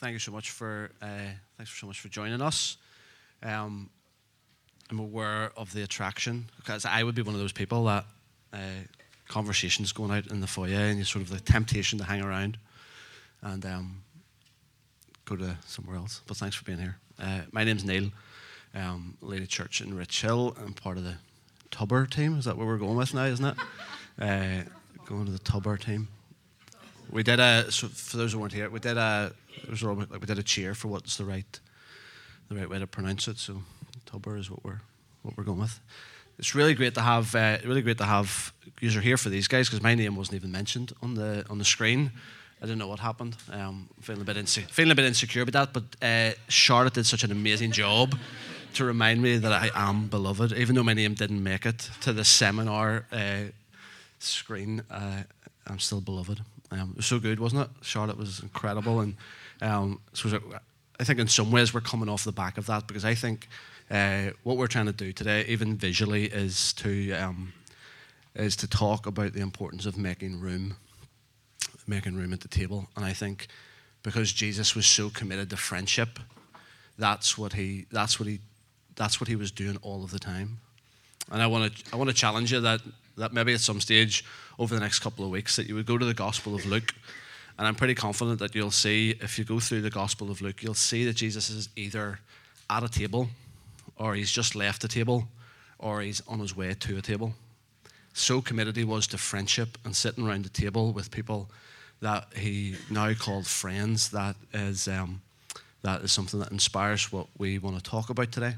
thank you so much for joining us. I'm aware of the attraction because I would be one of those people that conversations going out in the foyer and you sort of the temptation to hang around and go to somewhere else. But thanks for being here. My name's Neil. Lady Church in Rich Hill. I'm part of the Tubber team. Is that what we're going with now, isn't it? Going to the Tubber team. We did so for those who weren't here, we did a cheer for what's the right way to pronounce it. So Tubber is what we're going with. It's really great to have you are here for these guys because my name wasn't even mentioned on the screen. I didn't know what happened. Feeling a bit insecure about that. But Charlotte did such an amazing job to remind me that I am beloved, even though my name didn't make it to the seminar screen. I'm still beloved. It was so good, wasn't it? Charlotte was incredible, and so I think in some ways we're coming off the back of that because I think what we're trying to do today, even visually, is to talk about the importance of making room at the table. And I think because Jesus was so committed to friendship, that's what he was doing all of the time. And I want to challenge you that maybe at some stage over the next couple of weeks that you would go to the Gospel of Luke, and I'm pretty confident that you'll see, if you go through the Gospel of Luke, you'll see that Jesus is either at a table, or he's just left the table, or he's on his way to a table. So committed he was to friendship and sitting around the table with people that he now called friends. That is something that inspires what we want to talk about today.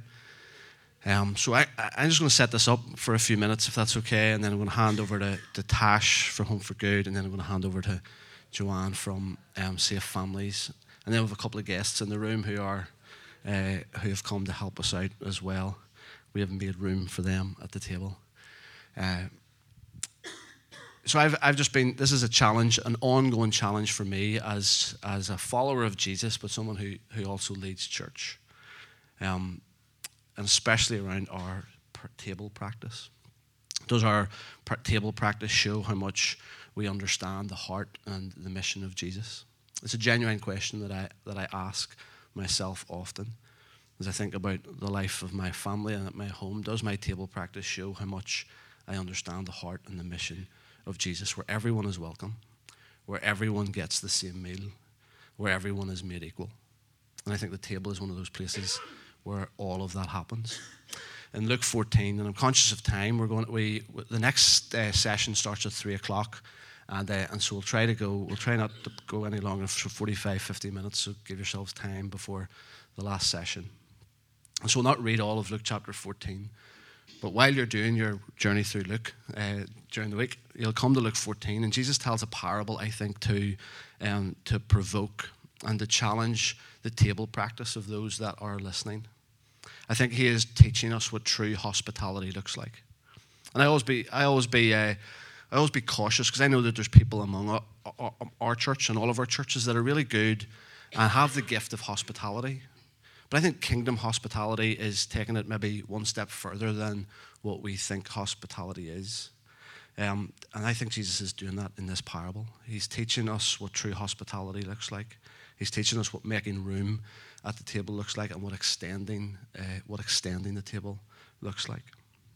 So I'm just going to set this up for a few minutes, if that's okay, and then I'm going to hand over to Tash from Home for Good, and then I'm going to hand over to Joanne from Safe Families, and then we have a couple of guests in the room who have come to help us out as well. We haven't made room for them at the table. So I've just been. This is a challenge, an ongoing challenge for me as a follower of Jesus, but someone who also leads church. And especially around our table practice. Does our table practice show how much we understand the heart and the mission of Jesus? It's a genuine question that I ask myself often as I think about the life of my family and at my home. Does my table practice show how much I understand the heart and the mission of Jesus, where everyone is welcome, where everyone gets the same meal, where everyone is made equal? And I think the table is one of those places where all of that happens. In Luke 14, and I'm conscious of time, the next session starts at 3:00, and so we'll try not to go any longer for 45, 50 minutes, so give yourselves time before the last session. And so we'll not read all of Luke chapter 14, but while you're doing your journey through Luke during the week, you'll come to Luke 14, and Jesus tells a parable, I think, to provoke and to challenge the table practice of those that are listening. I think he is teaching us what true hospitality looks like. And I always be cautious because I know that there's people among our church and all of our churches that are really good and have the gift of hospitality. But I think kingdom hospitality is taking it maybe one step further than what we think hospitality is. And I think Jesus is doing that in this parable. He's teaching us what true hospitality looks like. He's teaching us what making room at the table looks like and what extending the table looks like.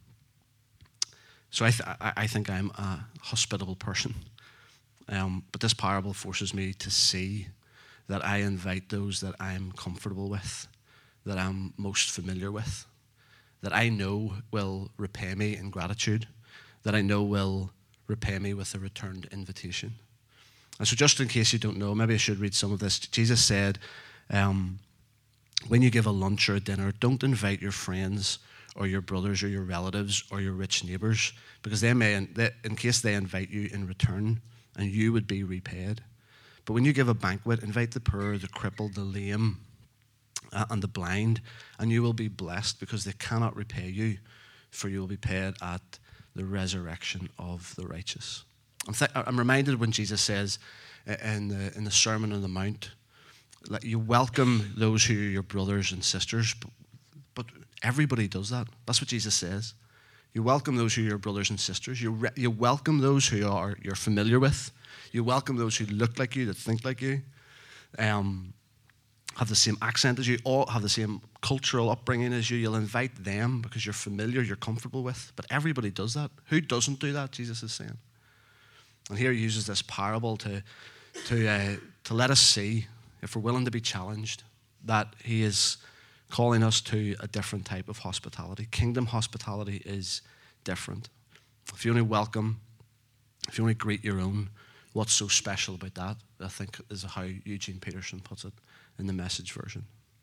So I think I'm a hospitable person. But this parable forces me to see that I invite those that I'm comfortable with, that I'm most familiar with, that I know will repay me in gratitude, that I know will repay me with a returned invitation. And so just in case you don't know, maybe I should read some of this. Jesus said, when you give a lunch or a dinner, don't invite your friends or your brothers or your relatives or your rich neighbors, because in case they invite you in return, and you would be repaid. But when you give a banquet, invite the poor, the crippled, the lame, and the blind, and you will be blessed because they cannot repay you, for you will be paid at the resurrection of the righteous. I'm reminded when Jesus says in the Sermon on the Mount, like, you welcome those who are your brothers and sisters, but everybody does that. That's what Jesus says. You welcome those who are your brothers and sisters. You welcome those who you're familiar with. You welcome those who look like you, that think like you. have the same accent as you, all have the same cultural upbringing as you. You'll invite them because you're familiar, you're comfortable with. But everybody does that. Who doesn't do that, Jesus is saying? And here he uses this parable to let us see, if we're willing to be challenged, that he is calling us to a different type of hospitality. Kingdom hospitality is different. If you only welcome, if you only greet your own, what's so special about that? I think is how Eugene Peterson puts it in the Message version.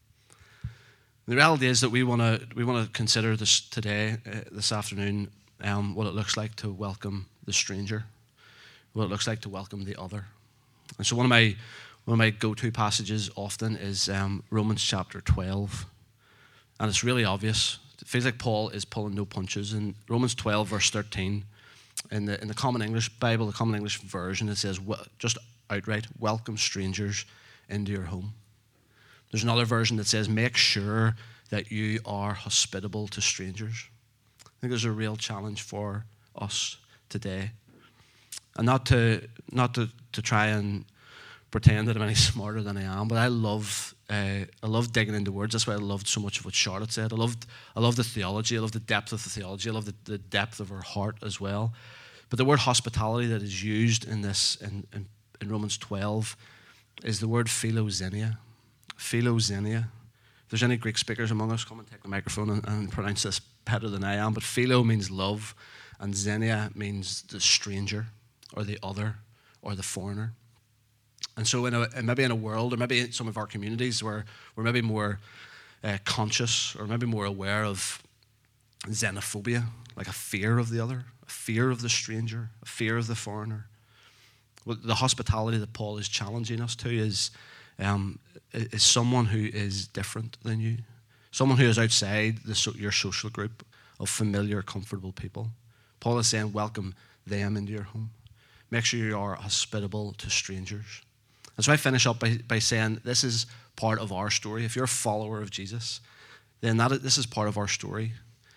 The reality is that we want to consider this today, this afternoon, what it looks like to welcome the stranger, what it looks like to welcome the other. And so one of my go-to passages often is Romans chapter 12, and it's really obvious. It feels like Paul is pulling no punches. In Romans 12, verse 13, in the Common English Bible, the Common English version, it says just outright, welcome strangers into your home. There's another version that says, make sure that you are hospitable to strangers. I think there's a real challenge for us today. And not to try and pretend that I'm any smarter than I am, but I love digging into words. That's why I loved so much of what Charlotte said. I love the theology. I love the depth of the theology. I love the depth of her heart as well. But the word hospitality that is used in this in Romans 12 is the word philoxenia. Philoxenia. If there's any Greek speakers among us, come and take the microphone and pronounce this better than I am. But philo means love, and xenia means the stranger or the other or the foreigner. And so maybe in a world, or maybe in some of our communities where we're maybe more conscious or maybe more aware of xenophobia, like a fear of the other, a fear of the stranger, a fear of the foreigner. Well, the hospitality that Paul is challenging us to is someone who is different than you, someone who is outside your social group of familiar, comfortable people. Paul is saying, welcome them into your home. Make sure you are hospitable to strangers. And so I finish up by saying this is part of our story. If you're a follower of Jesus, then this is part of our story.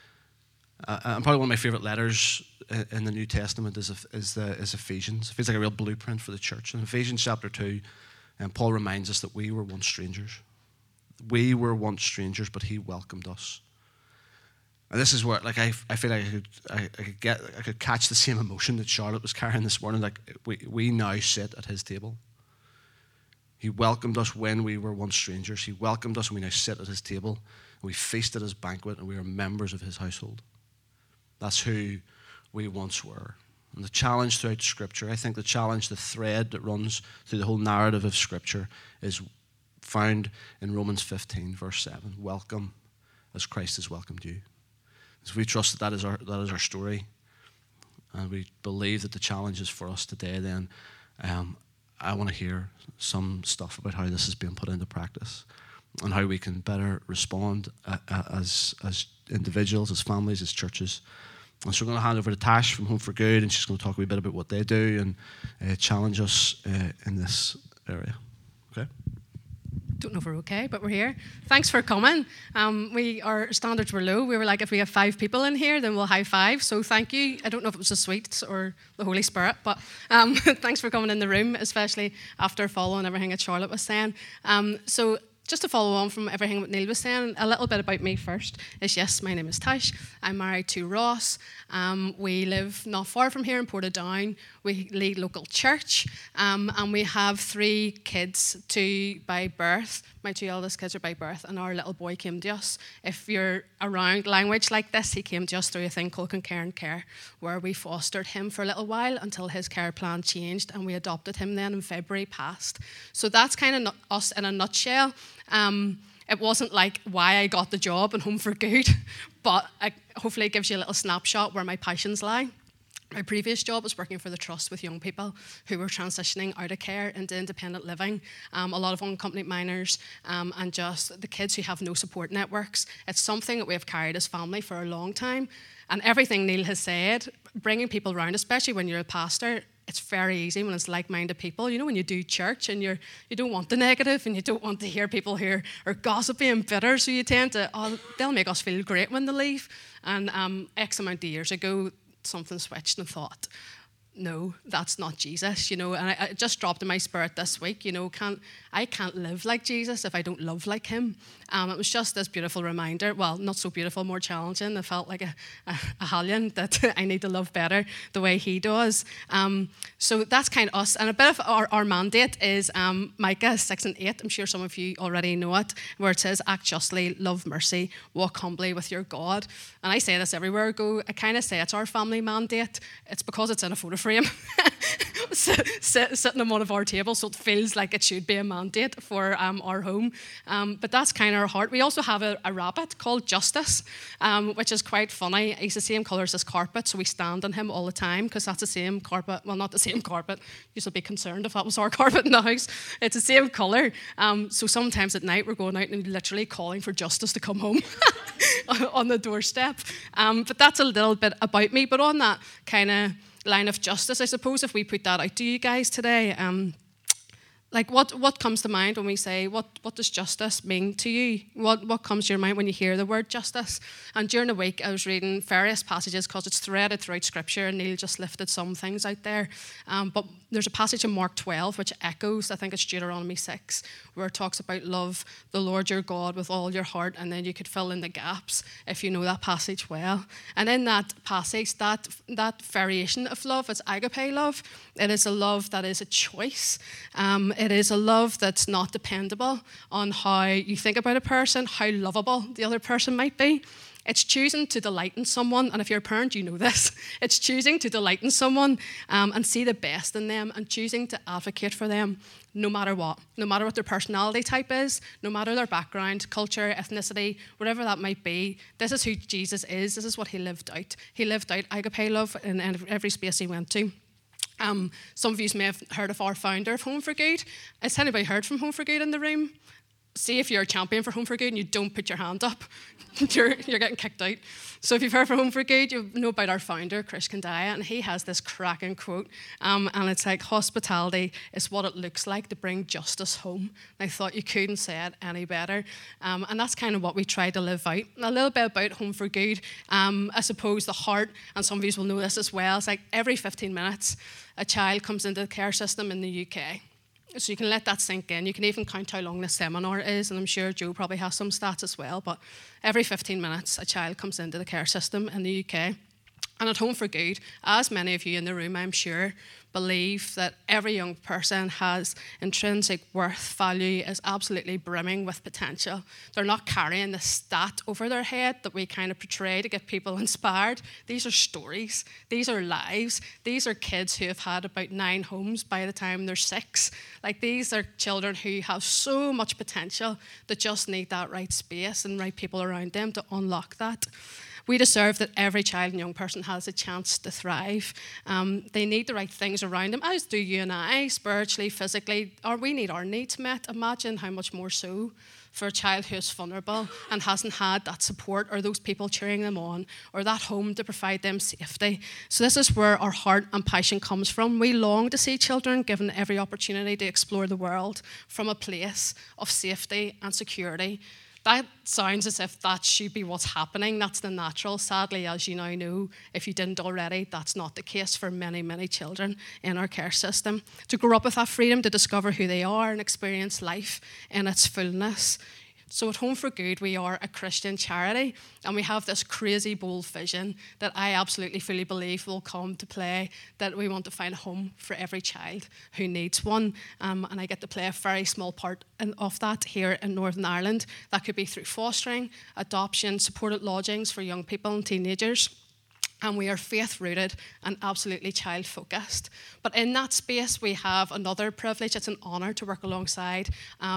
And probably one of my favorite letters in the New Testament is Ephesians. It feels like a real blueprint for the church. In Ephesians chapter 2, Paul reminds us that we were once strangers. We were once strangers, but he welcomed us. And this is where, like, I feel like I could catch the same emotion that Charlotte was carrying this morning. Like, we now sit at his table. He welcomed us when we were once strangers. He welcomed us and we now sit at his table. And we feast at his banquet and we are members of his household. That's who we once were. And the challenge throughout Scripture, I think the challenge, the thread that runs through the whole narrative of Scripture is found in Romans 15, verse 7. Welcome as Christ has welcomed you. So we trust that is our story. And we believe that the challenge is for us today, then I want to hear some stuff about how this is being put into practice and how we can better respond as individuals, as families, as churches. And so we're going to hand over to Tash from Home for Good, and she's going to talk a wee bit about what they do and challenge us in this area. Okay? Don't know if we're okay, but we're here. Thanks for coming. Our standards were low. We were like, if we have 5 people in here, then we'll high five. So thank you. I don't know if it was the sweets or the Holy Spirit, but thanks for coming in the room, especially after following everything that Charlotte was saying. So just to follow on from everything that Neil was saying, a little bit about me first is, yes, my name is Tash. I'm married to Ross. We live not far from here in Portadown. We lead local church, and we have 3 kids, 2 by birth. My 2 eldest kids are by birth, and our little boy came to us. If you're around language like this, he came to us through a thing called Concurrent Care, where we fostered him for a little while until his care plan changed, and we adopted him then in February past. So that's kind of us in a nutshell. It wasn't like why I got the job in Home for Good, but hopefully it gives you a little snapshot where my passions lie. My previous job was working for the Trust with young people who were transitioning out of care into independent living, a lot of unaccompanied minors, and just the kids who have no support networks. It's something that we have carried as family for a long time. And everything Neil has said, bringing people around, especially when you're a pastor, it's very easy when it's like-minded people. You know, when you do church and you don't want the negative and you don't want to hear people who are gossipy and bitter, so you tend to, they'll make us feel great when they leave. And X amount of years ago, something switched and thought, no, that's not Jesus, and it just dropped in my spirit this week, I can't live like Jesus if I don't love like him. It was just this beautiful reminder, well, not so beautiful, more challenging. I felt like a hellion that I need to love better the way he does. So that's kind of us. And a bit of our mandate is Micah 6 and 8. I'm sure some of you already know it, where it says, act justly, love mercy, walk humbly with your God. And I say this everywhere I go. I kind of say it's our family mandate. It's because it's in a photo frame sitting on one of our tables, so it feels like it should be a mandate for our home. But that's kind of our heart. We also have a rabbit called Justice, which is quite funny. He's the same colour as this carpet, so we stand on him all the time because that's the same carpet. Well, not the same carpet. You should be concerned if that was our carpet in the house. It's the same colour. So sometimes at night we're going out and literally calling for Justice to come home on the doorstep. But that's a little bit about me. But on that kind of line of justice, I suppose, if we put that out to you guys today, like what comes to mind when we say, what does justice mean to you? What comes to your mind when you hear the word justice? And during the week, I was reading various passages because it's threaded throughout Scripture, and Neil just lifted some things out there. But there's a passage in Mark 12 which echoes, I think it's Deuteronomy 6, where it talks about love the Lord your God with all your heart, and then you could fill in the gaps if you know that passage well. And in that passage, that variation of love is agape love. It is a love that is a choice. It is a love that's not dependable on how you think about a person, how lovable the other person might be. It's choosing to delight in someone, and if you're a parent, you know this. It's choosing to delight in someone and see the best in them, and choosing to advocate for them no matter what their personality type is, no matter their background, culture, ethnicity, whatever that might be. This is who Jesus is. This is what he lived out. He lived out agape love in every space he went to. Some of you may have heard of our founder of Home for Good. Has anybody heard from Home for Good in the room? See if you're a champion for Home for Good and you don't put your hand up, you're getting kicked out. So if you've heard from Home for Good, you know about our founder, Chris Kandaya, and he has this cracking quote, and it's like, hospitality is what it looks like to bring justice home. And I thought you couldn't say it any better. And that's kind of what we try to live out. A little bit about Home for Good. I suppose the heart, and some of you will know this as well, it's like every 15 minutes, a child comes into the care system in the UK. So you can let that sink in. You can even count how long the seminar is, and I'm sure Joe probably has some stats as well, but every 15 minutes, a child comes into the care system in the UK. And at Home for Good, as many of you in the room, I'm sure, believe that every young person has intrinsic worth, value, is absolutely brimming with potential. They're not carrying the stat over their head that we kind of portray to get people inspired. These are stories. These are lives. These are kids who have had about 9 homes by the time they're 6. Like, these are children who have so much potential that just need that right space and right people around them to unlock that. We deserve that every child and young person has a chance to thrive. They need the right things around them, as do you and I, spiritually, physically, or we need our needs met. Imagine how much more so for a child who is vulnerable and hasn't had that support or those people cheering them on or that home to provide them safety. So this is where our heart and passion comes from. We long to see children given every opportunity to explore the world from a place of safety and security. That sounds as if that should be what's happening. That's the natural. Sadly, as you now know, if you didn't already, that's not the case for many, many children in our care system. To grow up with that freedom to discover who they are and experience life in its fullness. So at Home for Good, we are a Christian charity, and we have this crazy, bold vision that I absolutely fully believe will come to play, that we want to find a home for every child who needs one. And I get to play a very small part of that here in Northern Ireland. That could be through fostering, adoption, supported lodgings for young people and teenagers. And we are faith-rooted and absolutely child-focused. But in that space, we have another privilege. It's an honour to work alongside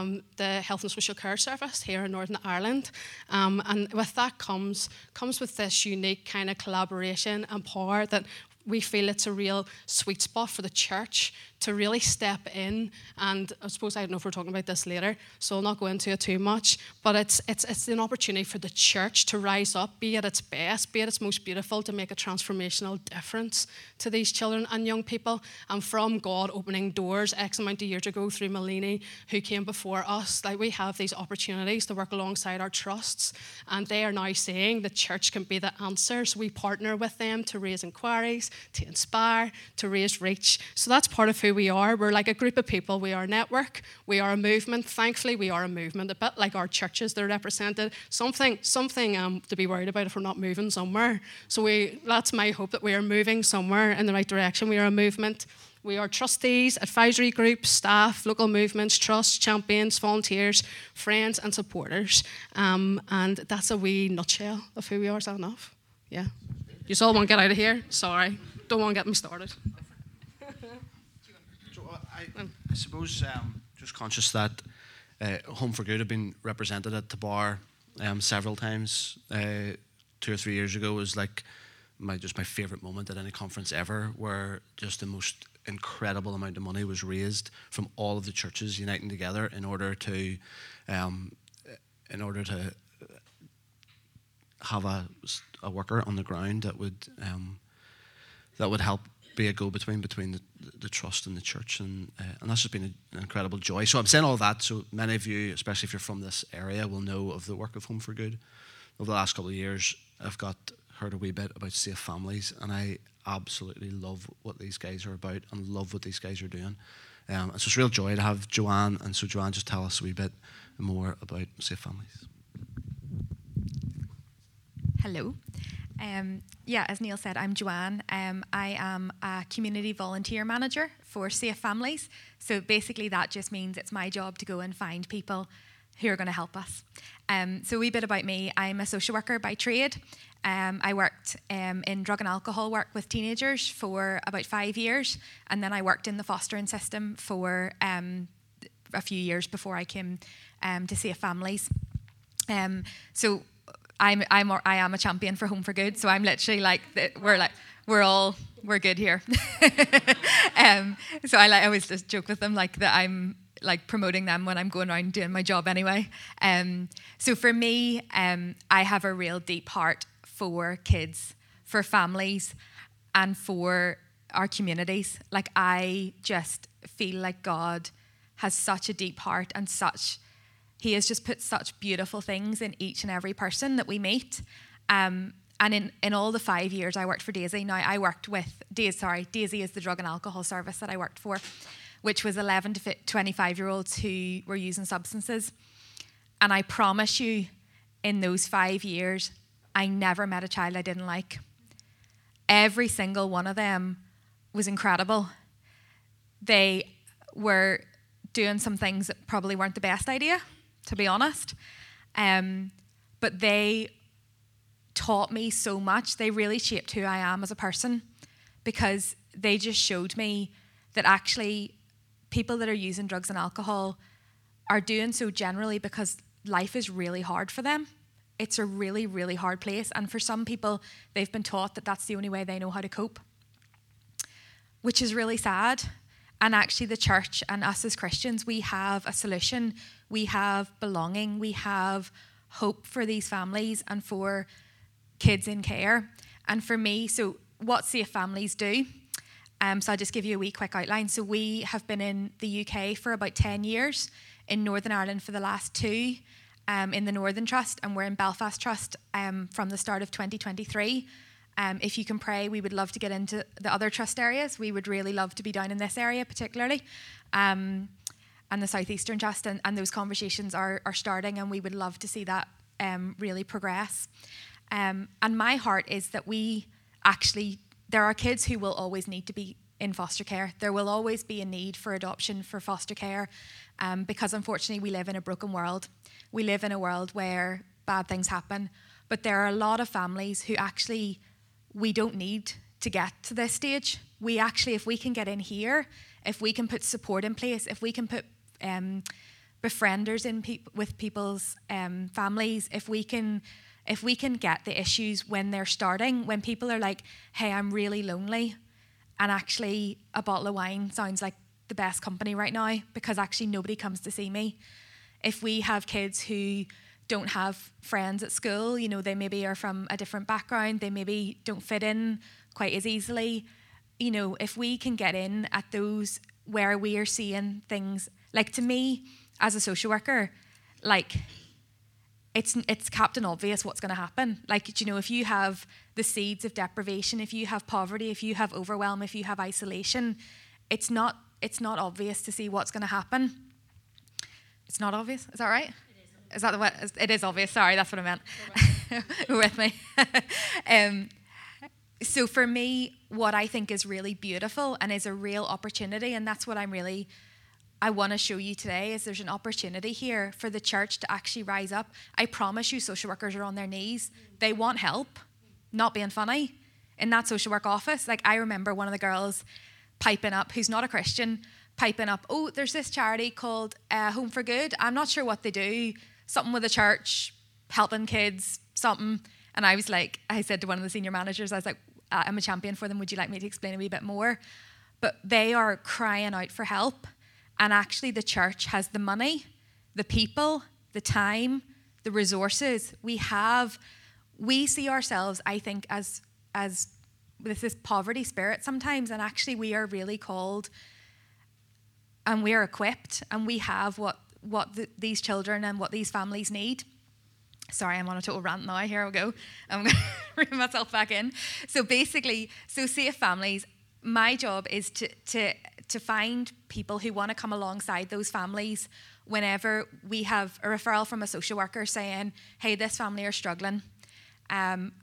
the Health and Social Care Service here in Northern Ireland. And with that comes with this unique kind of collaboration and power that we feel it's a real sweet spot for the church to really step in. And I suppose, I don't know if we're talking about this later, so I'll not go into it too much, but it's an opportunity for the church to rise up, be at its best, be at its most beautiful, to make a transformational difference to these children and young people. And from God opening doors X amount of years ago through Malini, who came before us, like, we have these opportunities to work alongside our trusts, and they are now saying the church can be the answer. So we partner with them to raise inquiries, to inspire, to raise reach. So that's part of who we are. We're like a group of people. We are a network. We are a movement. Thankfully, we are a movement, a bit like our churches. They're represented. Something to be worried about if we're not moving somewhere. So that's my hope, that we are moving somewhere in the right direction. We are a movement. We are trustees, advisory groups, staff, local movements, trusts, champions, volunteers, friends and supporters. And that's a wee nutshell of who we are. Is that enough? Yeah. You all want to get out of here? Sorry. Don't want to get me started. So I suppose, just conscious that Home for Good have been represented at the bar several times. 2 or 3 years ago was like my favourite moment at any conference ever, where just the most incredible amount of money was raised from all of the churches uniting together in order to have a worker on the ground that would help be a go-between between the trust and the church, and that's just been an incredible joy. So I'm saying all that so many of you, especially if you're from this area, will know of the work of Home for Good. Over the last couple of years, I've heard a wee bit about Safe Families, and I absolutely love what these guys are about and love what these guys are doing. It's just a real joy to have Joanne, and so Joanne, just tell us a wee bit more about Safe Families. Hello. As Neil said, I'm Joanne. I am a community volunteer manager for Safe Families. So basically that just means it's my job to go and find people who are going to help us. So a wee bit about me. I'm a social worker by trade. I worked in drug and alcohol work with teenagers for about 5 years, and then I worked in the fostering system for a few years before I came to Safe Families. So I am a champion for Home for Good. So I'm literally we're good here. So I always just joke with them that I'm like promoting them when I'm going around doing my job anyway. So for me, I have a real deep heart for kids, for families, and for our communities. Like, I just feel like God has such a deep heart, and He has just put such beautiful things in each and every person that we meet. And in all the 5 years I worked for Daisy, now I worked with Daisy is the drug and alcohol service that I worked for, which was 11 to 25-year-olds who were using substances. And I promise you, in those 5 years, I never met a child I didn't like. Every single one of them was incredible. They were doing some things that probably weren't the best idea, to be honest. But they taught me so much. They really shaped who I am as a person, because they just showed me that actually people that are using drugs and alcohol are doing so generally because life is really hard for them. It's a really, really hard place. And for some people, they've been taught that that's the only way they know how to cope, which is really sad. And actually the church and us as Christians, we have a solution. We have belonging. We have hope for these families and for kids in care. And for me, so what Safe Families do, so I'll just give you a wee quick outline. So we have been in the UK for about 10 years, in Northern Ireland for the last 2, in the Northern Trust, and we're in Belfast Trust from the start of 2023. If you can pray, we would love to get into the other trust areas. We would really love to be down in this area particularly, and the Southeastern Trust, and those conversations are starting, and we would love to see that really progress. And my heart is that there are kids who will always need to be in foster care. There will always be a need for adoption, for foster care, because unfortunately we live in a broken world. We live in a world where bad things happen, but there are a lot of families who actually we don't need to get to this stage. We actually, if we can get in here, if we can put support in place, if we can put befrienders in with people's families, if we can get the issues when they're starting, when people are like, hey, I'm really lonely, and actually a bottle of wine sounds like the best company right now because actually nobody comes to see me. If we have kids who don't have friends at school, you know, they maybe are from a different background, they maybe don't fit in quite as easily. You know, if we can get in at those where we are seeing things, like to me as a social worker, like it's captain obvious what's going to happen. Like, you know, if you have the seeds of deprivation, if you have poverty, if you have overwhelm, if you have isolation, it's not obvious to see what's going to happen. It's not obvious. Is that right? Is that the way? It is obvious. Sorry, that's what I meant. With me. So for me, what I think is really beautiful and is a real opportunity, and that's what I want to show you today, is there's an opportunity here for the church to actually rise up. I promise you, social workers are on their knees. They want help, not being funny. In that social work office, like I remember one of the girls piping up, who's not a Christian, piping up, oh, there's this charity called Home for Good. I'm not sure what they do. Something with the church, helping kids, something. And I was like, I said to one of the senior managers, I was like, I'm a champion for them. Would you like me to explain a wee bit more? But they are crying out for help. And actually the church has the money, the people, the time, the resources. We see ourselves, I think, as with this poverty spirit sometimes. And actually we are really called and we are equipped and we have what these children and what these families need. Sorry, I'm on a total rant now. Here we go. I'm going to bring myself back in. So basically, Safe Families, my job is to find people who want to come alongside those families whenever we have a referral from a social worker saying, hey, this family are struggling. And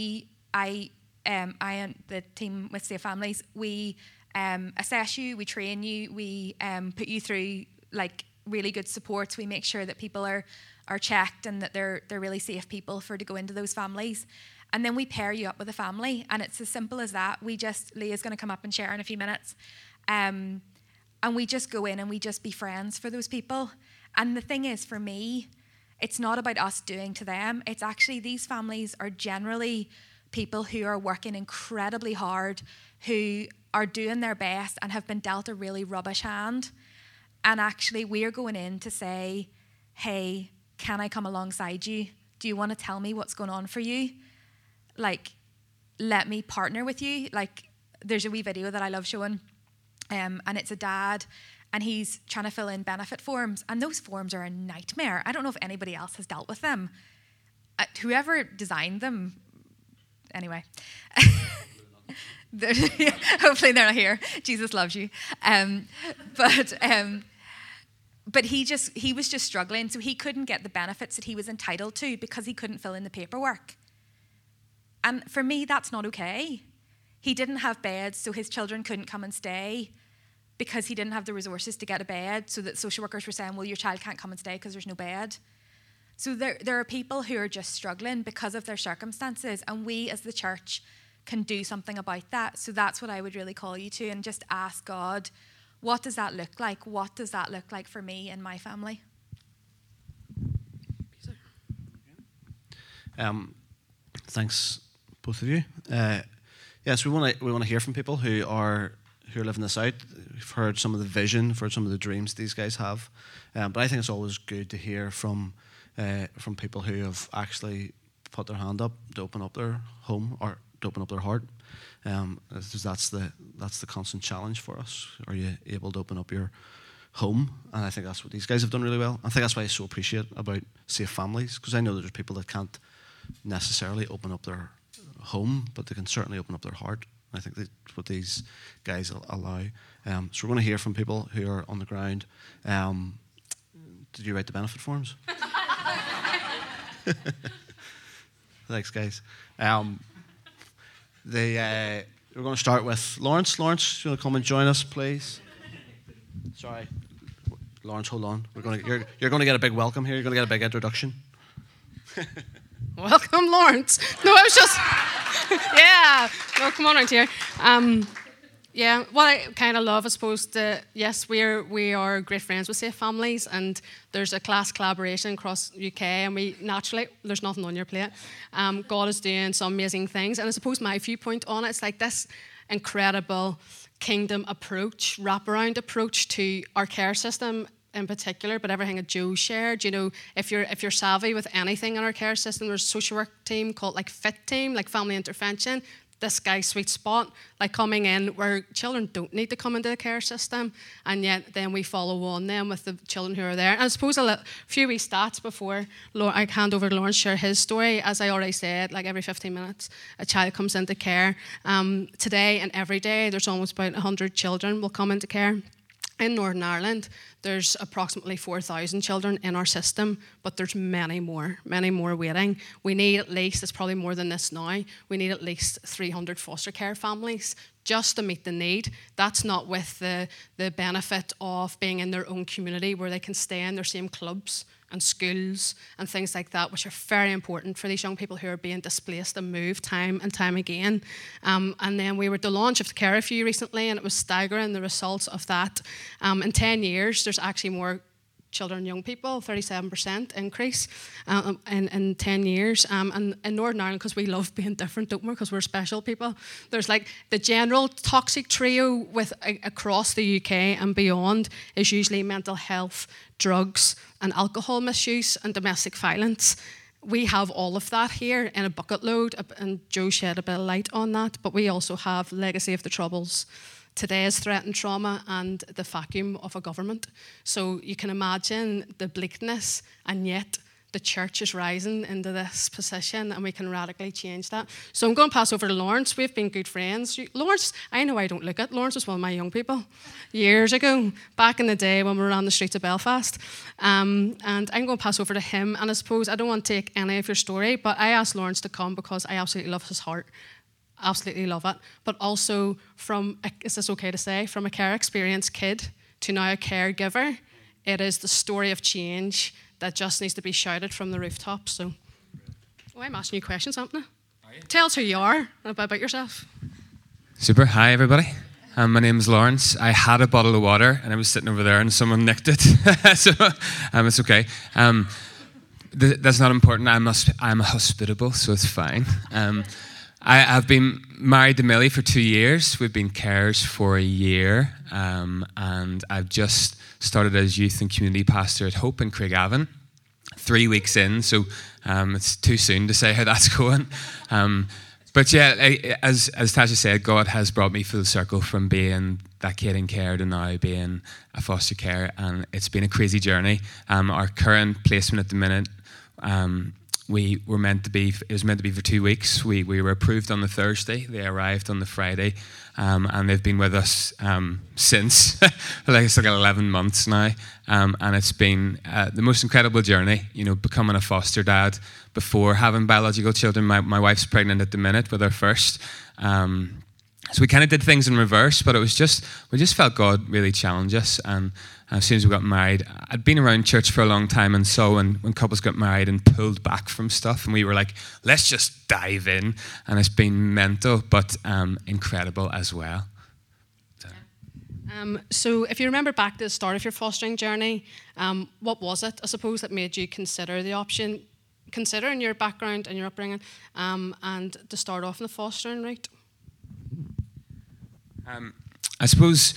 I and the team with Safe Families, we assess you, we train you, we put you through like really good supports. We make sure that people are checked and that they're really safe people to go into those families. And then we pair you up with a family. And it's as simple as that. Leah's going to come up and share in a few minutes. And we just go in and we just be friends for those people. And the thing is, for me, it's not about us doing to them. It's actually these families are generally people who are working incredibly hard, who are doing their best and have been dealt a really rubbish hand. And actually we're going in to say, hey, can I come alongside you? Do you want to tell me what's going on for you? Like, let me partner with you. Like, there's a wee video that I love showing, and it's a dad, and he's trying to fill in benefit forms, and those forms are a nightmare. I don't know if anybody else has dealt with them. Whoever designed them, anyway. Hopefully they're not here. Jesus loves you. But he was just struggling, so he couldn't get the benefits that he was entitled to because he couldn't fill in the paperwork. And for me, that's not okay. He didn't have beds, so his children couldn't come and stay because he didn't have the resources to get a bed, so that social workers were saying, well, your child can't come and stay because there's no bed. So there are people who are just struggling because of their circumstances, and we as the church can do something about that. So that's what I would really call you to, and just ask God, what does that look like? What does that look like for me and my family? Thanks, both of you. Yes, we want to hear from people who are living this out. We've heard some of the vision, we've heard some of the dreams these guys have, but I think it's always good to hear from people who have actually put their hand up to open up their home or to open up their heart. That's the constant challenge for us. Are you able to open up your home? And I think that's what these guys have done really well. I think that's why I so appreciate about Safe Families, because I know that there's people that can't necessarily open up their home, but they can certainly open up their heart. I think that's what these guys allow. So we're going to hear from people who are on the ground. Did you write the benefit forms? Thanks, guys. We're going to start with Lawrence. Lawrence, you want to come and join us, please? Sorry, Lawrence, hold on. You're going to get a big welcome here. You're going to get a big introduction. Welcome, Lawrence. No, I was just, yeah. Well, come on out here. Yeah, what I kind of love, I suppose, yes, we are great friends with Safe Families, and there's a class collaboration across UK, and we naturally, there's nothing on your plate. God is doing some amazing things, and I suppose my viewpoint on it is like this incredible kingdom approach, wraparound approach to our care system in particular, but everything that Joe shared. You know, if you're savvy with anything in our care system, there's a social work team called like FIT team, like family intervention. This guy's sweet spot, like coming in where children don't need to come into the care system, and yet then we follow on them with the children who are there. And I suppose a few wee stats before I hand over to Lawrence share his story. As I already said, like every 15 minutes, a child comes into care. Today and every day, there's almost about 100 children will come into care. In Northern Ireland, there's approximately 4,000 children in our system, but there's many more waiting. We need at least, it's probably more than this now, we need at least 300 foster care families just to meet the need. That's not with the benefit of being in their own community where they can stay in their same clubs and schools and things like that, which are very important for these young people who are being displaced and moved time and time again. And then we were at the launch of the Care Review recently, and it was staggering, the results of that. In 10 years, there's actually more children and young people, 37% increase in 10 years. And in Northern Ireland, because we love being different, don't we? Because we're special people. There's like the general toxic trio with across the UK and beyond is usually mental health, drugs and alcohol misuse and domestic violence. We have all of that here in a bucket load, and Joe shed a bit of light on that, but we also have legacy of the Troubles, today's threat and trauma, and the vacuum of a government. So you can imagine the bleakness, and yet the church is rising into this position, and we can radically change that. So I'm going to pass over to Lawrence. We've been good friends. Lawrence, I know I don't look it. Lawrence was one of my young people years ago, back in the day when we were on the streets of Belfast. And I'm going to pass over to him. And I suppose I don't want to take any of your story, but I asked Lawrence to come because I absolutely love his heart. Absolutely love it. But also from, is this okay to say, from a care experience kid to now a caregiver, it is the story of change that just needs to be shouted from the rooftops. So, I'm asking you questions, haven't I? Tell us who you are and about yourself. Super. Hi, everybody. My name is Lawrence. I had a bottle of water and I was sitting over there and someone nicked it. So it's okay. That's not important. I'm hospitable, so it's fine. I've been married to Millie for 2 years. We've been carers for a year. And I've just started as youth and community pastor at Hope in Craigavon. 3 weeks in, so it's too soon to say how that's going. But yeah, as Tasha said, God has brought me full circle from being that kid in care to now being a foster care, and it's been a crazy journey. Our current placement at the minute, it was meant to be for 2 weeks. We were approved on the Thursday. They arrived on the Friday, and they've been with us since. It's like 11 months now, and it's been the most incredible journey. You know, becoming a foster dad before having biological children. My wife's pregnant at the minute with her first. So we kind of did things in reverse, but we just felt God really challenge us. And as soon as we got married, I'd been around church for a long time and saw when couples got married and pulled back from stuff, and we were like, let's just dive in. And it's been mental, but incredible as well. So if you remember back to the start of your fostering journey, what was it, I suppose, that made you consider the option, considering your background and your upbringing, and to start off in the fostering route? I suppose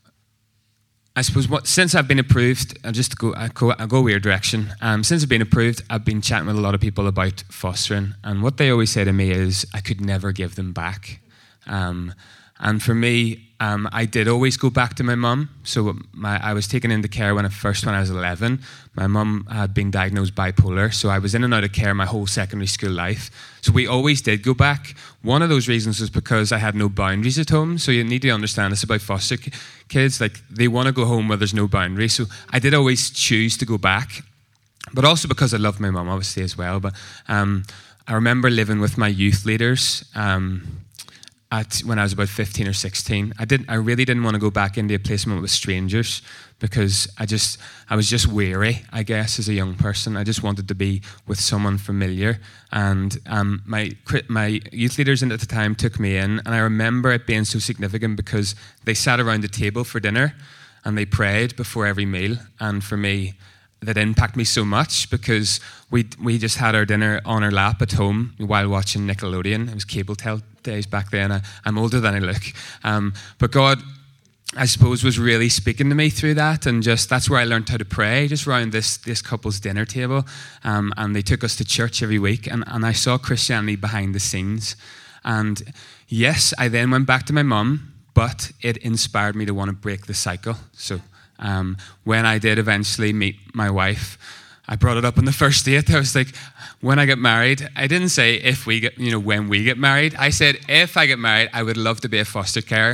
since I've been approved, I'll go a weird direction. Since I've been approved, I've been chatting with a lot of people about fostering, and what they always say to me is I could never give them back. And for me, I did always go back to my mum. So I was taken into care when I was 11. My mum had been diagnosed bipolar, so I was in and out of care my whole secondary school life. So we always did go back. One of those reasons was because I had no boundaries at home. So you need to understand this about foster kids. Like, they want to go home where there's no boundaries. So I did always choose to go back, but also because I loved my mum, obviously, as well. But I remember living with my youth leaders when I was about 15 or 16. I really didn't want to go back into a placement with strangers because I was just weary, I guess, as a young person. I just wanted to be with someone familiar. And my youth leaders at the time took me in, and I remember it being so significant because they sat around the table for dinner and they prayed before every meal. And for me, that impacted me so much because we just had our dinner on our lap at home while watching Nickelodeon. It was cable days back then. I'm older than I look. But God, I suppose, was really speaking to me through that, and just that's where I learned how to pray, just around this couple's dinner table. And they took us to church every week, and I saw Christianity behind the scenes. And yes, I then went back to my mum, but it inspired me to want to break the cycle. So when I did eventually meet my wife, I brought it up on the first date. I was like, when I get married, I didn't say if we get, when we get married. I said, if I get married, I would love to be a foster carer.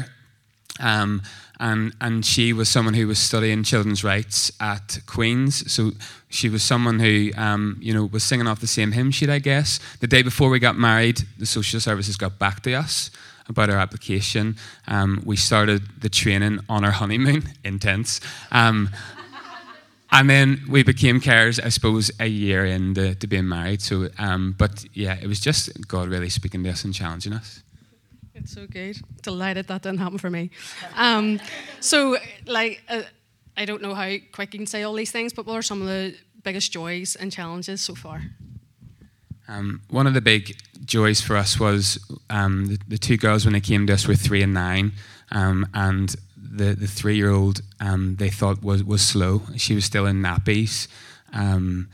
And she was someone who was studying children's rights at Queen's. So she was someone who, was singing off the same hymn sheet, I guess. The day before we got married, the social services got back to us about our application. We started the training on our honeymoon, intense. And then we became carers, I suppose, a year into being married. So, but yeah, it was just God really speaking to us and challenging us. It's so good. Delighted that didn't happen for me. I don't know how quick you can say all these things, but what are some of the biggest joys and challenges so far? One of the big joys for us was the two girls, when they came to us, were 3 and 9, and the 3-year-old they thought was slow. She was still in nappies, and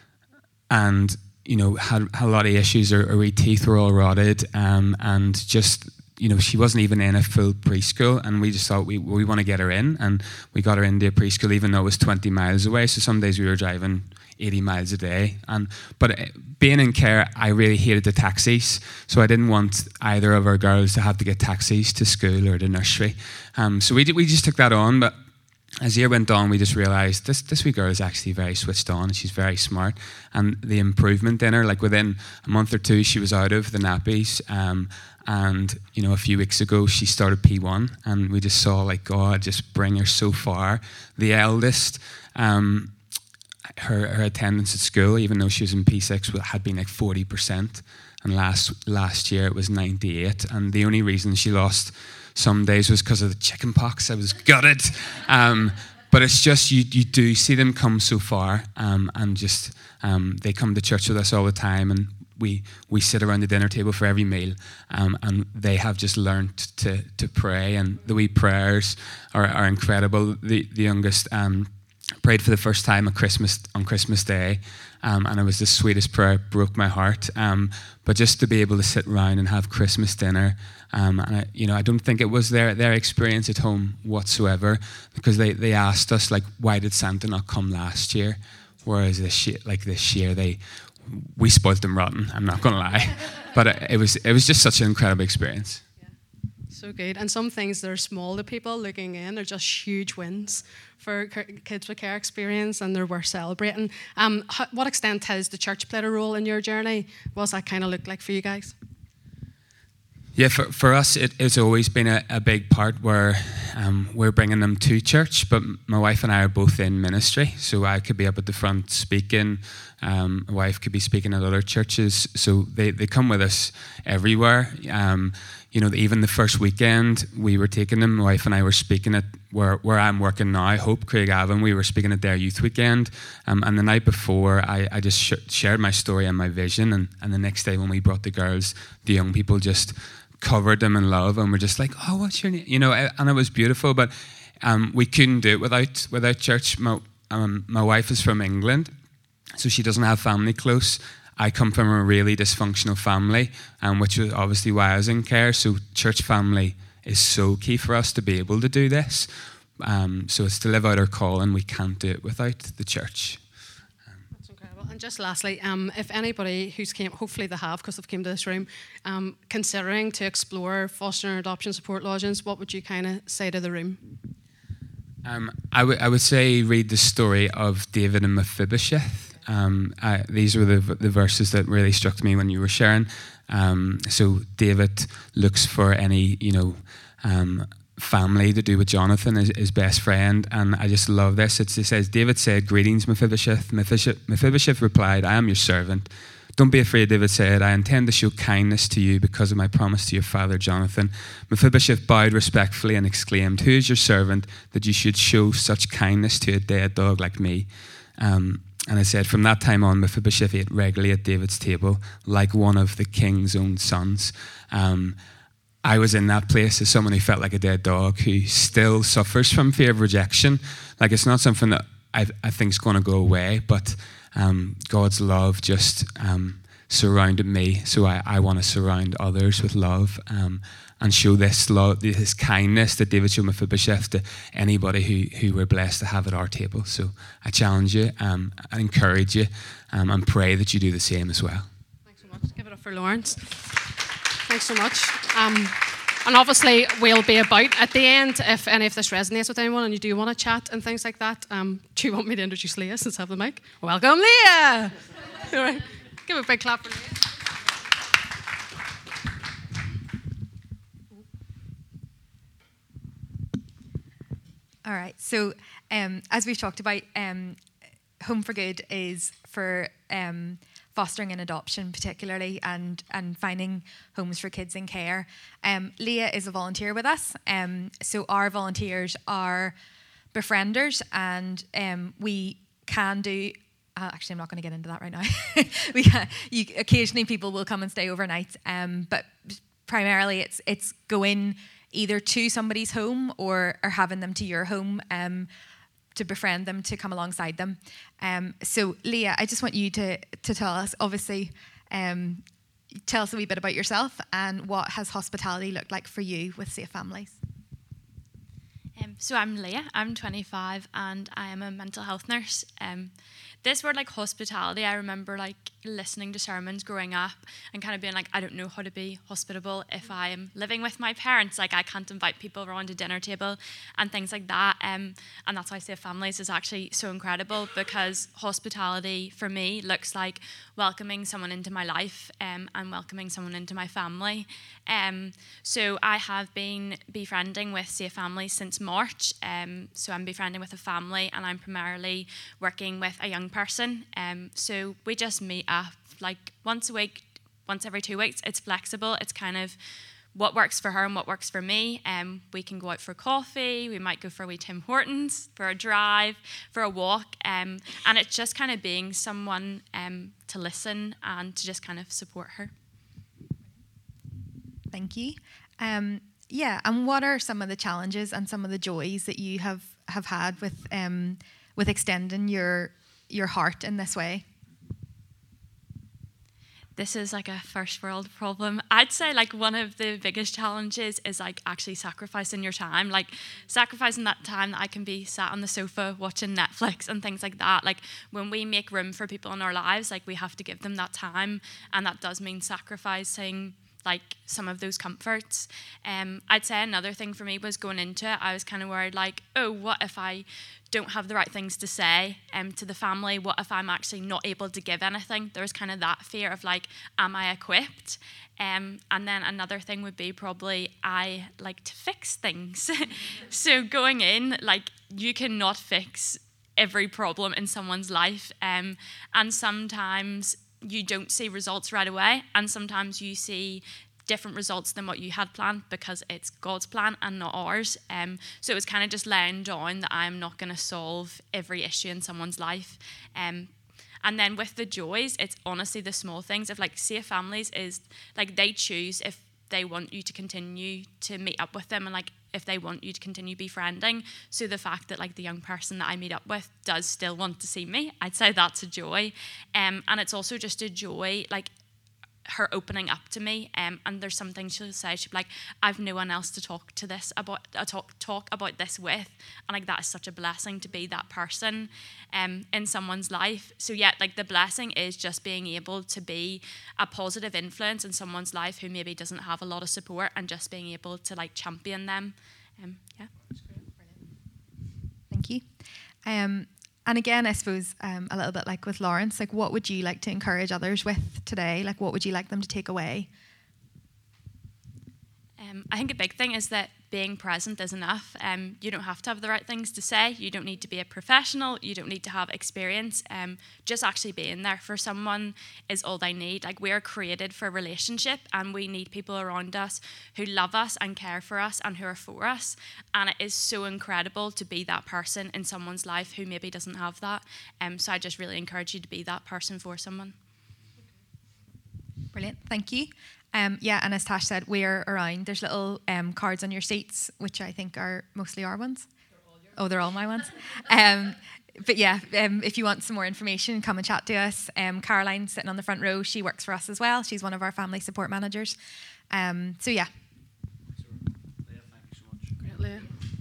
had a lot of issues. Her teeth were all rotted, and just she wasn't even in a full preschool, and we just thought we want to get her in, and we got her into a preschool even though it was 20 miles away. So some days we were driving 80 miles a day, but being in care, I really hated the taxis, so I didn't want either of our girls to have to get taxis to school or to nursery. So we just took that on, but as the year went on, we just realised this wee girl is actually very switched on, and she's very smart, and the improvement in her, like within a month or two, she was out of the nappies, and a few weeks ago she started P1, and we just saw like God just bring her so far. The eldest, her attendance at school, even though she was in P6, had been like 40%, and last year it was 98%, and the only reason she lost some days was because of the chicken pox. I was gutted. But it's just, you do see them come so far, and just they come to church with us all the time, and we sit around the dinner table for every meal, and they have just learned to pray, and the wee prayers are incredible. The youngest prayed for the first time on Christmas Day, and it was the sweetest prayer. It broke my heart. But just to be able to sit around and have Christmas dinner, and I don't think it was their experience at home whatsoever, because they asked us, like, why did Santa not come last year? Whereas this year we spoiled them rotten. I'm not going to lie, but it was just such an incredible experience. So good. And some things that are small to people looking in are just huge wins for kids with care experience, and they're worth celebrating. What extent has the church played a role in your journey? What's that kind of look like for you guys? Yeah, for us, it's always been a big part where we're bringing them to church, but my wife and I are both in ministry, so I could be up at the front speaking. My wife could be speaking at other churches, so they come with us everywhere. Even the first weekend we were taking them, my wife and I were speaking at where I'm working now, Hope, Craigavon. We were speaking at their youth weekend, and the night before I just shared my story and my vision, and the next day when we brought the young people just covered them in love, and we're just like, oh, what's your name? And it was beautiful, but we couldn't do it without church. My wife is from England, so she doesn't have family close. I come from a really dysfunctional family, which is obviously why I was in care. So church family is so key for us to be able to do this. So it's to live out our call, and we can't do it without the church. That's incredible. And just lastly, if anybody who's came, hopefully they have because they've came to this room, considering to explore foster and adoption support lodgings, what would you kind of say to the room? I would say read the story of David and Mephibosheth. These were the verses that really struck me when you were sharing. So David looks for any family to do with Jonathan, his best friend, and I just love this. It says, David said, "Greetings, Mephibosheth." Mephibosheth replied, "I am your servant." "Don't be afraid," David said. "I intend to show kindness to you because of my promise to your father Jonathan." Mephibosheth bowed respectfully and exclaimed, "Who is your servant that you should show such kindness to a dead dog like me?" And I said, from that time on, Mephibosheth ate regularly at David's table, like one of the king's own sons. I was in that place as someone who felt like a dead dog, who still suffers from fear of rejection. Like, it's not something that I think is going to go away, but God's love just surrounded me. So I want to surround others with love and show this love, this kindness that David showed Mephibosheth to anybody who we're blessed to have at our table. So I challenge you, I encourage you, and pray that you do the same as well. Thanks so much. Give it up for Lawrence. Thanks so much. And obviously, we'll be about at the end if any of this resonates with anyone and you do want to chat and things like that. Do you want me to introduce Leah since I have the mic? Welcome, Leah! All right. Give a big clap for Leah. All right. So, as we've talked about, Home for Good is for fostering and adoption, particularly, and finding homes for kids in care. Leah is a volunteer with us. So our volunteers are befrienders, and we can do. Actually, I'm not going to get into that right now. Occasionally, people will come and stay overnight, but primarily, it's go in either to somebody's home or having them to your home to befriend them, to come alongside them. So, Leah, I just want you to tell us, obviously, tell us a wee bit about yourself and what has hospitality looked like for you with Safe Families. So I'm Leah, I'm 25 and I am a mental health nurse. This word like hospitality, I remember like listening to sermons growing up and kind of being like, I don't know how to be hospitable if I am living with my parents. Like I can't invite people around a dinner table and things like that. And that's why Safe Families is actually so incredible, because hospitality for me looks like welcoming someone into my life and welcoming someone into my family. So I have been befriending with Safe Families since March. So I'm befriending with a family and I'm primarily working with a young person. So we just meet up like once a week, once every 2 weeks. It's flexible. It's kind of what works for her and what works for me. We can go out for coffee. We might go for a wee Tim Hortons, for a drive, for a walk. And it's just kind of being someone to listen and to just kind of support her. Thank you. And what are some of the challenges and some of the joys that you have had with extending your heart in this way? This is like a first world problem. I'd say like one of the biggest challenges is like actually sacrificing your time, like sacrificing that time that I can be sat on the sofa watching Netflix and things like that. Like when we make room for people in our lives, like we have to give them that time, and that does mean sacrificing like some of those comforts. I'd say another thing for me was going into it, I was kind of worried like, oh, what if I don't have the right things to say to the family? What if I'm actually not able to give anything? There's kind of that fear of like, am I equipped? And then another thing would be probably I like to fix things. So going in, like you cannot fix every problem in someone's life. And sometimes you don't see results right away, and sometimes you see different results than what you had planned because it's God's plan and not ours. So it was kind of just laying down that I'm not going to solve every issue in someone's life. And then with the joys, it's honestly the small things of like Safe Families is like they choose if they want you to continue to meet up with them and like if they want you to continue befriending. So the fact that like the young person that I meet up with does still want to see me, I'd say that's a joy. And it's also just a joy, like her opening up to me, and there's some things she'll say, she'll be like, I've no one else to talk to this about, talk about this with, and like that is such a blessing to be that person in someone's life. So yeah, like the blessing is just being able to be a positive influence in someone's life who maybe doesn't have a lot of support, and just being able to like champion them. Yeah. Thank you. And again, I suppose a little bit like with Lawrence, like what would you like to encourage others with today? Like what would you like them to take away? I think a big thing is that being present is enough. You don't have to have the right things to say. You don't need to be a professional. You don't need to have experience. Just actually being there for someone is all they need. Like, we are created for a relationship, and we need people around us who love us and care for us and who are for us. And it is so incredible to be that person in someone's life who maybe doesn't have that. So I just really encourage you to be that person for someone. Brilliant, thank you. Yeah, and as Tash said, we're around. There's little cards on your seats, which I think are mostly our ones. They're all my ones. But yeah, if you want some more information, come and chat to us. Caroline's sitting on the front row. She works for us as well. She's one of our family support managers. So yeah. Leah, thank you so much. Great, Leah.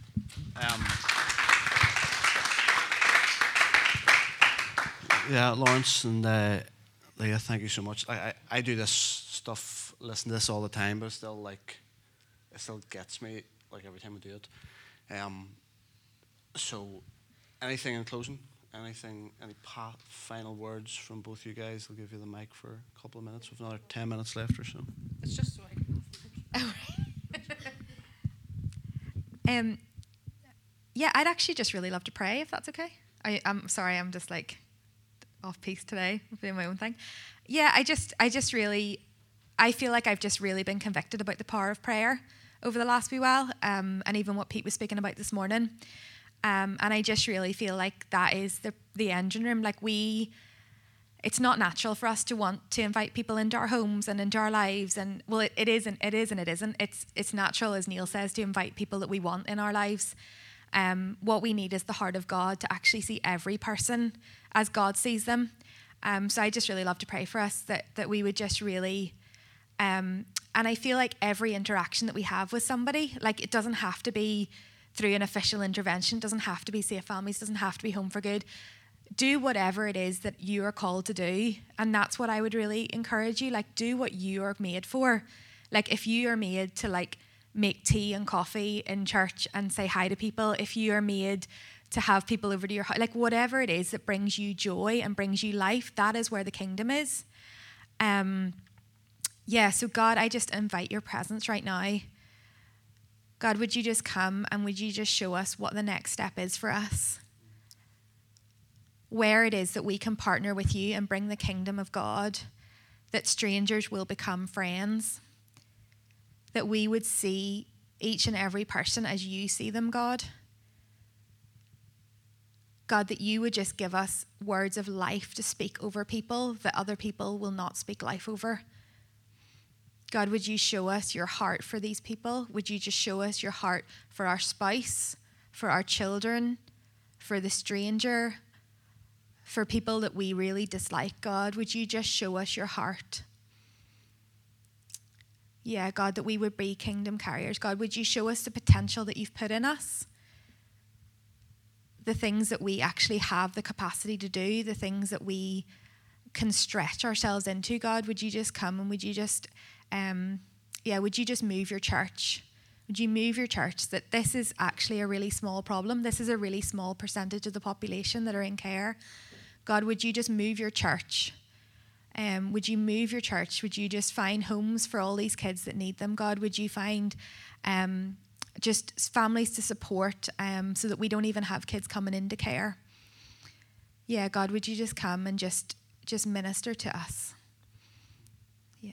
Yeah, Lawrence and Leah, thank you so much. I do this stuff, listen to this all the time, but it still gets me like every time I do it. So, anything in closing? Any final words from both you guys? I'll give you the mic for a couple of minutes. We've another 10 minutes left or so. It's just so Yeah, I'd actually just really love to pray, if that's okay. I'm sorry, I'm just like off piece today, doing my own thing. Yeah, I feel like I've just really been convicted about the power of prayer over the last wee while, and even what Pete was speaking about this morning. And I just really feel like that is the engine room. Like, it's not natural for us to want to invite people into our homes and into our lives. And well, it is and it isn't. It's natural, as Neil says, to invite people that we want in our lives. What we need is the heart of God to actually see every person as God sees them. So I just really love to pray for us that we would just really, and I feel like every interaction that we have with somebody, like, it doesn't have to be through an official intervention, doesn't have to be Safe Families, doesn't have to be Home for Good. Do whatever it is that you are called to do. And that's what I would really encourage you. Like, do what you are made for. Like, if you are made to like make tea and coffee in church and say hi to people, if you are made to have people over to your house, like, whatever it is that brings you joy and brings you life, that is where the kingdom is. So God, I just invite your presence right now. God, would you just come and would you just show us what the next step is for us? Where it is that we can partner with you and bring the kingdom of God, that strangers will become friends, that we would see each and every person as you see them, God. God, that you would just give us words of life to speak over people that other people will not speak life over. God, would you show us your heart for these people? Would you just show us your heart for our spouse, for our children, for the stranger, for people that we really dislike, God? Would you just show us your heart? Yeah, God, that we would be kingdom carriers. God, would you show us the potential that you've put in us? The things that we actually have the capacity to do, the things that we can stretch ourselves into, God. Would you just come and would you just move your church? Would you move your church that this is actually a really small problem? This is a really small percentage of the population that are in care. God, would you just move your church? Would you move your church? Would you just find homes for all these kids that need them? God, would you find just families to support so that we don't even have kids coming into care? Yeah, God, would you just come and just minister to us? Yeah.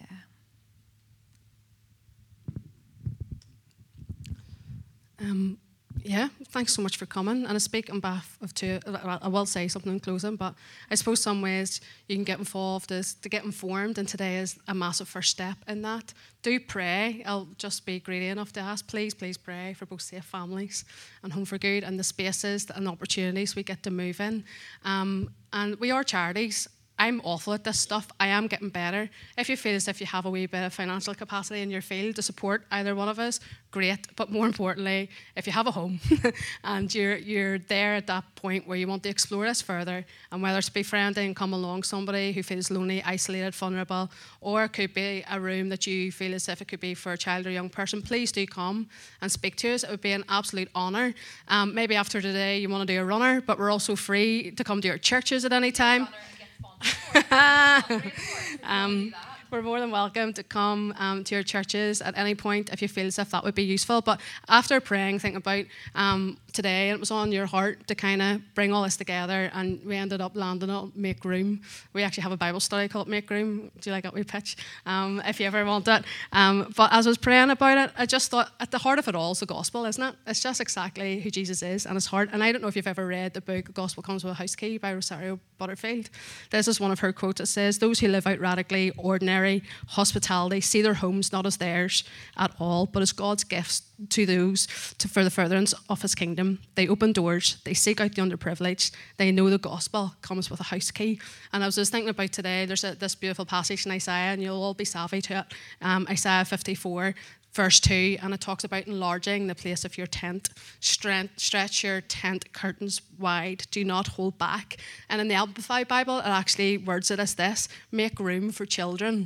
Thanks so much for coming. And I speak on behalf of two. I will say something in closing, but I suppose some ways you can get involved is to get informed, and today is a massive first step in that. Do pray. I'll just be greedy enough to ask, please pray for both Safe Families and Home for Good and the spaces and opportunities we get to move in. And we are charities. I'm awful at this stuff. I am getting better. If you feel as if you have a wee bit of financial capacity in your field to support either one of us, great. But more importantly, if you have a home and you're there at that point where you want to explore this further, and whether it's befriending, come along somebody who feels lonely, isolated, vulnerable, or it could be a room that you feel as if it could be for a child or young person, please do come and speak to us. It would be an absolute honour. Maybe after today you want to do a runner, but we're also free to come to your churches at any time. we're more than welcome to come to your churches at any point if you feel as if that would be useful. But after praying, think about today, and it was on your heart to kind of bring all this together, and we ended up landing on Make Room. We actually have a Bible study called Make Room. Do you like that we pitch? If you ever want it. But as I was praying about it, I just thought at the heart of it all is the gospel, isn't it? It's just exactly who Jesus is and his heart. And I don't know if you've ever read the book Gospel Comes with a House Key by Rosario Butterfield. This is one of her quotes. It says, "Those who live out radically ordinary hospitality see their homes not as theirs at all, but as God's gifts to those for the furtherance of his kingdom. They open doors, they seek out the underprivileged, they know the gospel comes with a house key." And I was just thinking about today, there's this beautiful passage in Isaiah, and you'll all be savvy to it, Isaiah 54, verse 2, and it talks about enlarging the place of your tent. Stretch your tent curtains wide, do not hold back. And in the Amplified Bible, it actually words it as this: make room for children.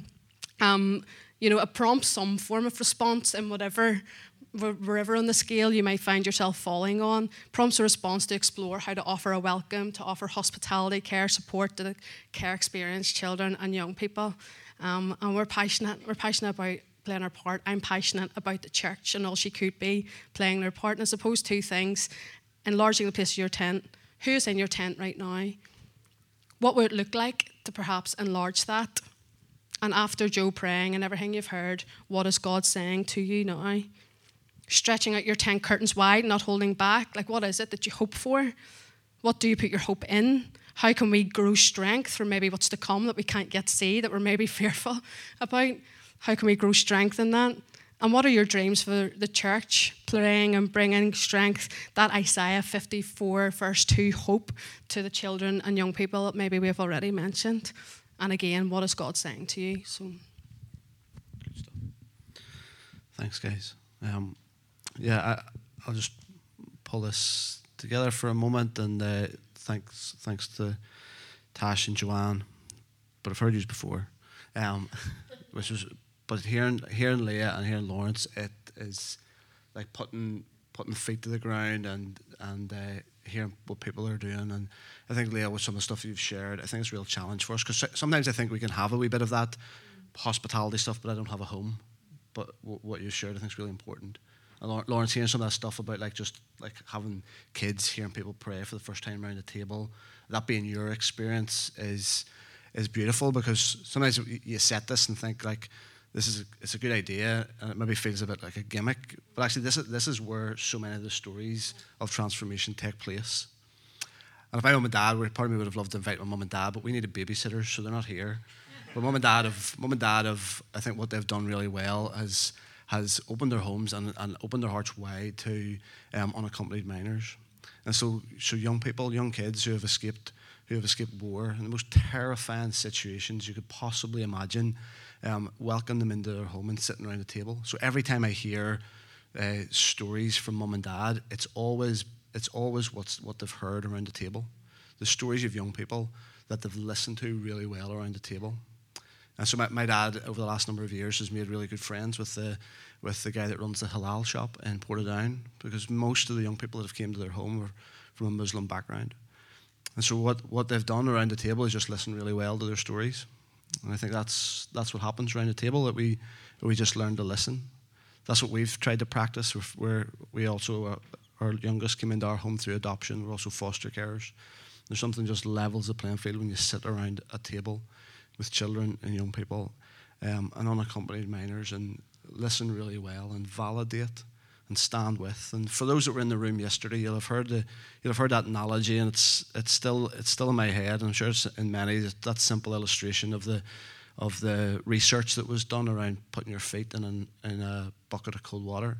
It prompts some form of response in wherever on the scale you might find yourself falling on. Prompts a response to explore how to offer a welcome, to offer hospitality, care, support to the care experienced children and young people. And we're passionate about playing our part. I'm passionate about the church and all she could be playing their part. And I suppose two things: enlarging the place of your tent. Who's in your tent right now? What would it look like to perhaps enlarge that? And after Joe praying and everything you've heard, what is God saying to you now? Stretching out your tent curtains wide, not holding back. Like, what is it that you hope for? What do you put your hope in? How can we grow strength for maybe what's to come that we can't yet see, that we're maybe fearful about? How can we grow strength in that? And what are your dreams for the church, playing and bringing strength, that Isaiah 54 verse 2 hope to the children and young people that maybe we've already mentioned? And again, what is God saying to you? So, good stuff. Thanks, guys. I'll just pull this together for a moment, and thanks to Tash and Joanne. But I've heard you before, but hearing Leah and hearing Lawrence, it is like putting feet to the ground and hearing what people are doing. And I think, Leah, with some of the stuff you've shared, I think it's a real challenge for us, because sometimes I think we can have a wee bit of that hospitality stuff, but I don't have a home. But what you shared, I think, is really important. And Lawrence, hearing some of that stuff about just having kids, hearing people pray for the first time around the table, that being your experience is beautiful, because sometimes you set this and think it's a good idea, and it maybe feels a bit like a gimmick. But actually, this is where so many of the stories of transformation take place. And if my mum and dad were, part of me would have loved to invite my mum and dad, but we needed babysitters, so they're not here. But mum and dad have, I think what they've done really well has opened their homes and opened their hearts wide to unaccompanied minors. And so young people, young kids who have escaped war in the most terrifying situations you could possibly imagine, welcome them into their home and sitting around the table. So every time I hear stories from mum and dad, it's always what they've heard around the table. The stories of young people that they've listened to really well around the table. And so my dad, over the last number of years, has made really good friends with the guy that runs the halal shop in Portadown, because most of the young people that have came to their home are from a Muslim background. And so what they've done around the table is just listen really well to their stories. And I think that's what happens around the table, that we just learn to listen. That's what we've tried to practice. We also, our youngest came into our home through adoption. We're also foster carers. There's something just levels the playing field when you sit around a table with children and young people and unaccompanied minors, and listen really well and validate and stand with. And for those that were in the room yesterday, you'll have heard that analogy, and it's still in my head, and I'm sure it's in many, that simple illustration of the research that was done around putting your feet in a bucket of cold water,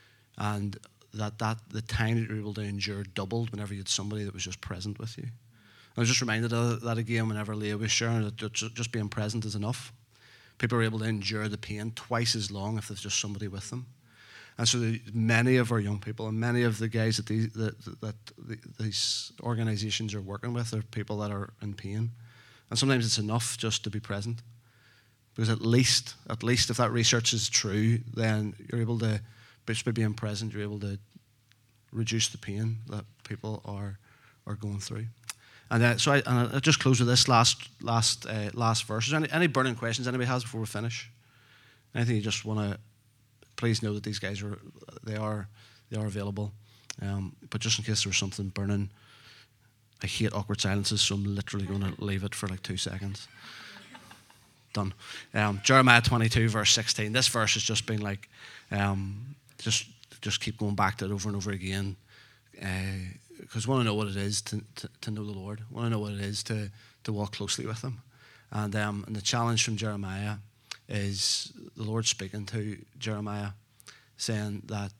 and that the time that you were able to endure doubled whenever you had somebody that was just present with you. I was just reminded of that again whenever Leah was sharing that just being present is enough. People are able to endure the pain twice as long if there's just somebody with them. And so many of our young people and many of the guys that these organisations are working with are people that are in pain. And sometimes it's enough just to be present. Because at least if that research is true, then you're able to, just by being present, you're able to reduce the pain that people are going through. And so I'll just close with this last verse. Is there any burning questions anybody has before we finish? Anything you just want to? Please know that these guys are available. But just in case there was something burning, I hate awkward silences, so I'm literally going to leave it for like 2 seconds. Done. Jeremiah 22 verse 16. This verse has just been like, just keep going back to it over and over again. Because I want to know what it is to know the Lord. I want to know what it is to walk closely with Him. And the challenge from Jeremiah is the Lord speaking to Jeremiah, saying that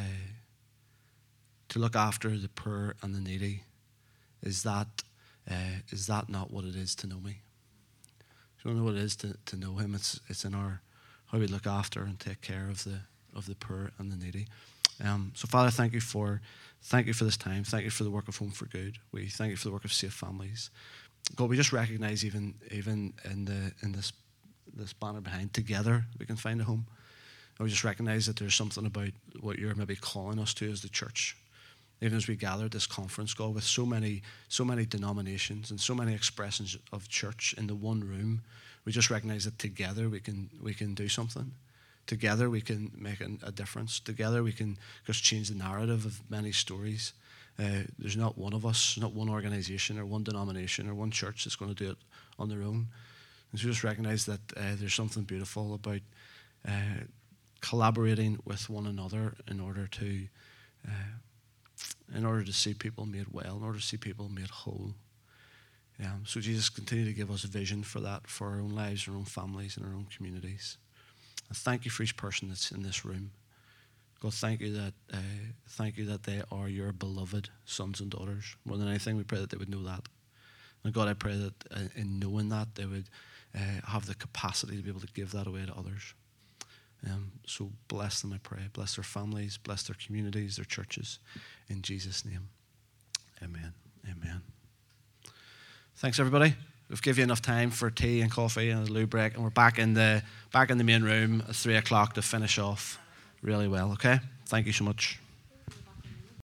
to look after the poor and the needy, is that not what it is to know me? Do you want to know what it is to know Him? It's in how we look after and take care of the poor and the needy. So Father, thank you for this time. Thank you for the work of Home for Good. We thank you for the work of Safe Families. God, we just recognize even in this banner behind, together we can find a home. And we just recognize that there's something about what you're maybe calling us to as the church. Even as we gather at this conference, God, with so many denominations and so many expressions of church in the one room, we just recognize that together we can do something. Together we can make a difference. Together we can just change the narrative of many stories. There's not one of us, not one organization or one denomination or one church that's going to do it on their own. And so just recognize that there's something beautiful about collaborating with one another in order to see people made well, in order to see people made whole. So Jesus, continue to give us a vision for that, for our own lives, our own families, and our own communities. And thank you for each person that's in this room. God, thank you that they are your beloved sons and daughters. More than anything, we pray that they would know that. And God, I pray that in knowing that, they would have the capacity to be able to give that away to others. So bless them, I pray. Bless their families, bless their communities, their churches. In Jesus' name, amen. Amen. Thanks, everybody. We've given you enough time for tea and coffee and a loo break, and we're back in the main room at 3 o'clock to finish off really well, okay? Thank you so much.